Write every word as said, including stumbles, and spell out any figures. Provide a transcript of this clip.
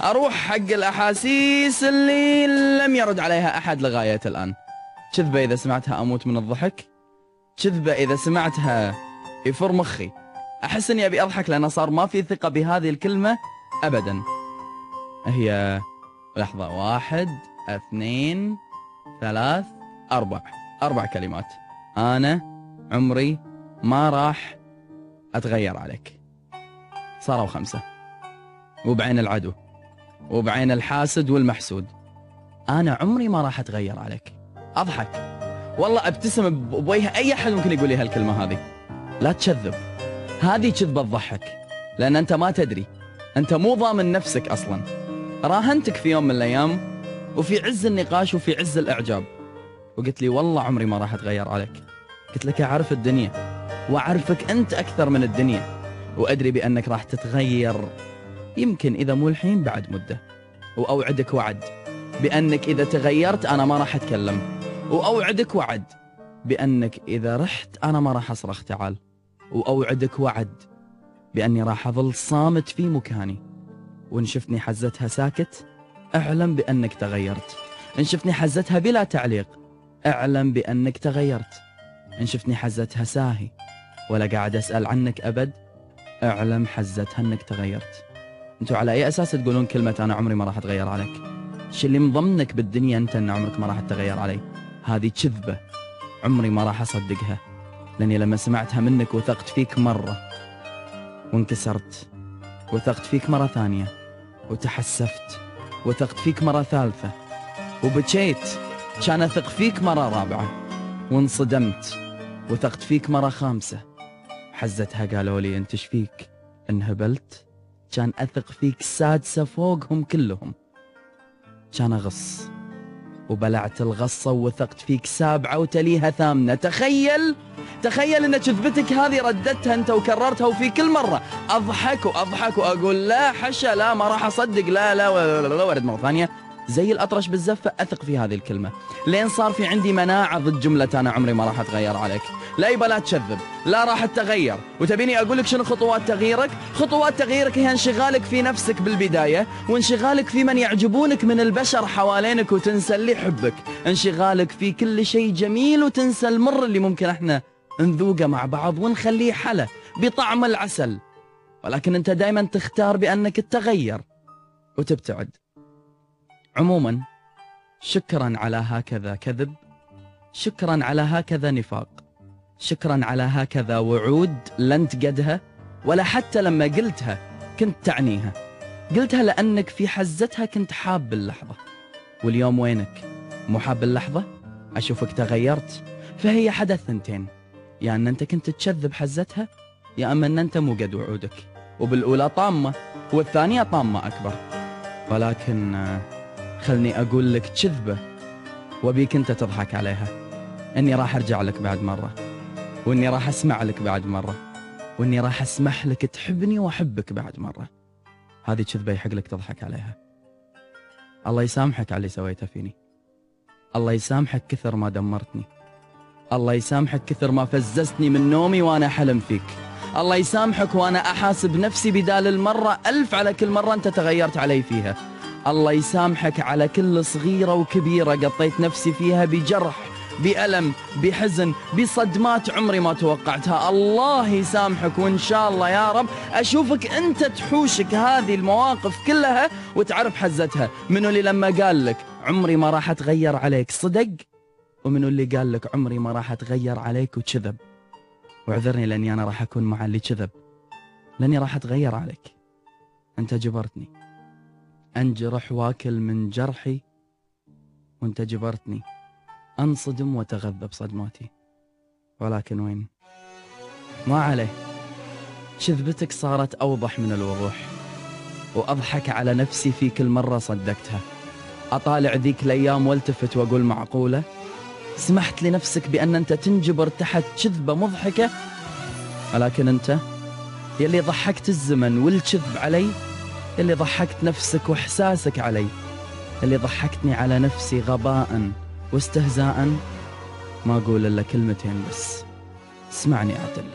أروح حق الأحاسيس اللي لم يرد عليها أحد لغاية الآن. كذبة إذا سمعتها أموت من الضحك، كذبة إذا سمعتها يفر مخي، أحس أني أبي أضحك لأنه صار ما في ثقة بهذه الكلمة أبدا. هي لحظة، واحد اثنين ثلاث أربع أربع كلمات. أنا عمري ما راح أتغير عليك. صاروا خمسة، وبعين العدو وبعين الحاسد والمحسود. أنا عمري ما راح أتغير عليك. أضحك والله، أبتسم بوجه أي أحد ممكن يقول لي هالكلمة هذه. لا تكذب، هذه كذبة تضحك، لأن أنت ما تدري، أنت مو ضامن نفسك أصلا. راهنتك في يوم من الأيام وفي عز النقاش وفي عز الإعجاب، وقلت لي والله عمري ما راح أتغير عليك. قلت لك أعرف الدنيا وأعرفك أنت أكثر من الدنيا، وأدري بأنك راح تتغير، يمكن إذا مو الحين بعد مدة. وأوعدك وعد بأنك إذا تغيرت أنا ما راح أتكلم، وأوعدك وعد بأنك إذا رحت أنا ما راح أصرخ تعال، وأوعدك وعد بأني راح أظل صامت في مكاني. وإن شفتني حزتها ساكت أعلم بأنك تغيرت. إن شفتني حزتها بلا تعليق أعلم بأنك تغيرت. إن شفتني حزتها ساهي ولا قاعد أسأل عنك أبد أعلم حزتها أنك تغيرت. أنتوا على أي أساس تقولون كلمة أنا عمري ما راح أتغير عليك؟ الشيء اللي مضمنك بالدنيا أنت أن عمرك ما راح تتغير علي. هذه كذبة عمري ما راح أصدقها، لأني لما سمعتها منك وثقت فيك مرة وانكسرت، وثقت فيك مرة ثانية وتحسفت، وثقت فيك مرة ثالثة وبكيت، كان أثق فيك مرة رابعة وانصدمت، وثقت فيك مرة خامسة. حزتها قالوا لي أنت ايش فيك؟ انهبلت؟ كان أثق فيك سادسة فوقهم كلهم. كان أغص وبلعت الغصة ووثقت فيك سابعة وتليها ثامنة. تخيل تخيل أن كذبتك هذه رددتها أنت وكررتها، وفي كل مرة أضحك وأضحك وأقول لا حشا لا ما راح أصدق لا لا ولا وارد مرة ثانية زي الأطرش بالزفة أثق في هذه الكلمة، لين صار في عندي مناعة ضد جملة أنا عمري ما راح أتغير عليك. لا يبا لا تكذب، لا راح تتغير. وتبيني أقول لك شنو خطوات تغييرك؟ خطوات تغييرك هي انشغالك في نفسك بالبداية، وانشغالك في من يعجبونك من البشر حوالينك وتنسى اللي يحبك، انشغالك في كل شيء جميل وتنسى المر اللي ممكن احنا نذوقه مع بعض ونخليه حلا بطعم العسل. ولكن انت دائما تختار بأنك تتغير وتبتعد. عموما شكرا على هكذا كذب، شكرا على هكذا نفاق، شكرا على هكذا وعود لن تقدها، ولا حتى لما قلتها كنت تعنيها. قلتها لأنك في حزتها كنت حاب اللحظة، واليوم وينك؟ مو حاب اللحظة؟ أشوفك تغيرت. فهي حدث ثنتين، يا يعني أن أنت كنت تكذب حزتها، يا أما أن أنت مو قد وعودك، وبالأولى طامة والثانية طامة أكبر. ولكن خلني أقول لك كذبة وبيك أنت تضحك عليها، أني راح أرجع لك بعد مرة، وأني راح أسمع لك بعد مرة، وأني راح أسمح لك تحبني وأحبك بعد مرة. هذه كذبة يحق لك تضحك عليها. الله يسامحك على اللي سويته فيني، الله يسامحك كثر ما دمرتني، الله يسامحك كثر ما فززتني من نومي وأنا حلم فيك، الله يسامحك وأنا أحاسب نفسي بدال المرة ألف على كل مرة أنت تغيرت علي فيها، الله يسامحك على كل صغيرة وكبيرة قطيت نفسي فيها بجرح، بألم، بحزن، بصدمات عمري ما توقعتها. الله يسامحك، وإن شاء الله يا رب أشوفك أنت تحوشك هذه المواقف كلها وتعرف حزتها. منو اللي لما قال لك عمري ما راح أتغير عليك صدق، ومنو اللي قال لك عمري ما راح أتغير عليك وكذب. واعذرني لأني أنا راح أكون مع اللي كذب، لأني راح أتغير عليك. أنت جبرتني أنجرح واكل من جرحي، وأنت جبرتني أنصدم وتغذى بصدماتي. ولكن وين؟ ما عليه، كذبتك صارت أوضح من الوضوح، وأضحك على نفسي في كل مرة صدقتها. أطالع ذيك الأيام والتفت وأقول معقولة؟ سمحت لنفسك بأن أنت تنجبر تحت كذبة مضحكة؟ ولكن أنت يلي ضحكت الزمن والكذب علي، يلي ضحكت نفسك وإحساسك علي، يلي ضحكتني على نفسي غباء واستهزاء. ما أقول إلا كلمتين بس، اسمعني عدل.